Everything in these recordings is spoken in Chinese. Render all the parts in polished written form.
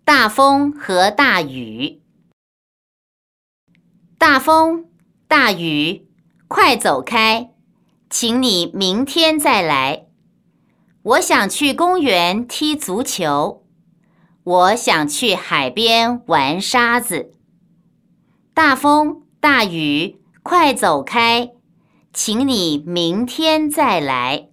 大风和大雨。大风，大雨，快走开，请你明天再来。我想去公园踢足球，我想去海边玩沙子。大风，大雨，快走开，请你明天再来。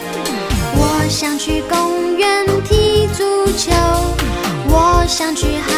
想去公园踢足球，我想去